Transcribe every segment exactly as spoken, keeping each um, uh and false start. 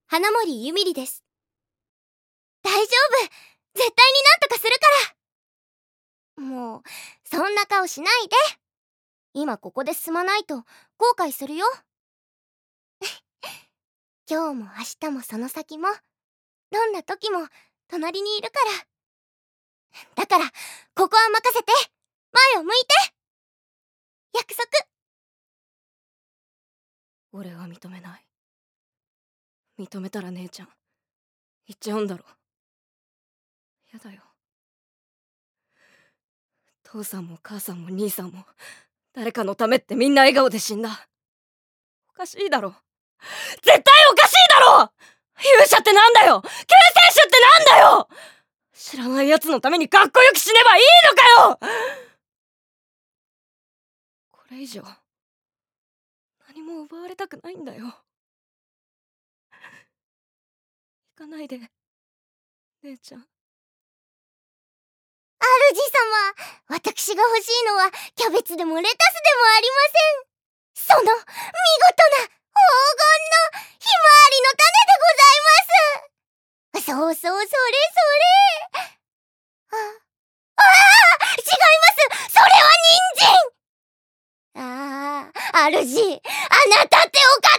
花森ゆみりです。大丈夫、絶対になんとかするから。もうそんな顔しないで。今ここで進まないと後悔するよ。今日も明日もその先もどんな時も隣にいるから。だからここは任せて、前を向いて。約束。 俺は認めない。認めたら姉ちゃん言っちゃうんだろ。やだよ。父さんも母さんも兄さんも誰かのためってみんな笑顔で死んだ。おかしいだろ。絶対おかしいだろ。勇者ってなんだよ。救世主ってなんだよ。知らない奴のためにかっこよく死ねばいいのかよ。これ以上何も奪われたくないんだよ。行かないで姉ちゃん。 主様、私が欲しいのはキャベツでもレタスでもありません。その見事な黄金のひまわりの種でございます。そうそう、それそれ。あ、ああ、違います。それは人参。ああ、主、あなたってお方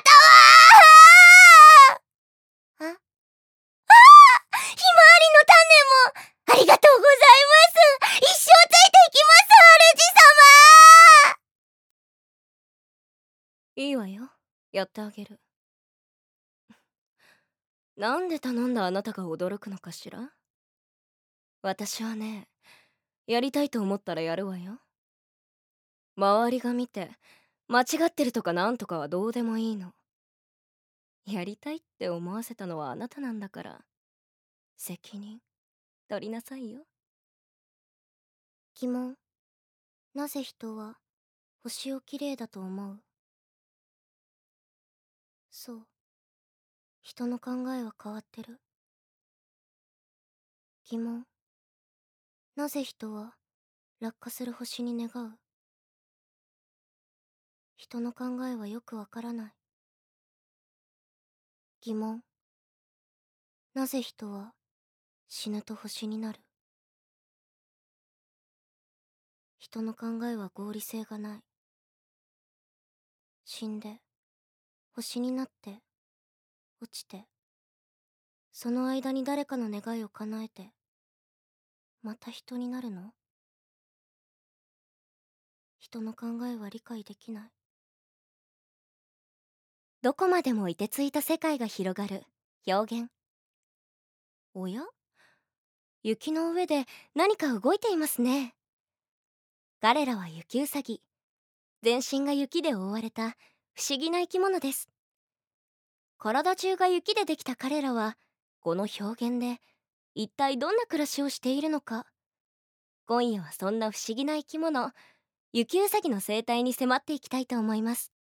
は。あ、ああ、ひまわりの種もありがとうございます。一生ついていきます、主様。 いいわよ、やってあげる。なんで頼んだあなたが驚くのかしら。私はね、やりたいと思ったらやるわよ。周りが見て間違ってるとかなんとかはどうでもいいの。やりたいって思わせたのはあなたなんだから、責任取りなさいよ。 疑問。なぜ人は星をきれいだと思う？そう、人の考えは変わってる。疑問。なぜ人は落下する星に願う？人の考えはよくわからない。疑問。なぜ人は死ぬと星になる？人の考えは合理性がない。死んで星になって落ちて、その間に誰かの願いを叶えてまた人になるの？人の考えは理解できない。どこまでも凍てついた世界が広がる表現。おや？雪の上で何か動いていますね。彼らは雪うさぎ。全身が雪で覆われた不思議な生き物です。体中が雪でできた彼らはこの表現で一体どんな暮らしをしているのか。今夜はそんな不思議な生き物、雪うさぎの生態に迫っていきたいと思います。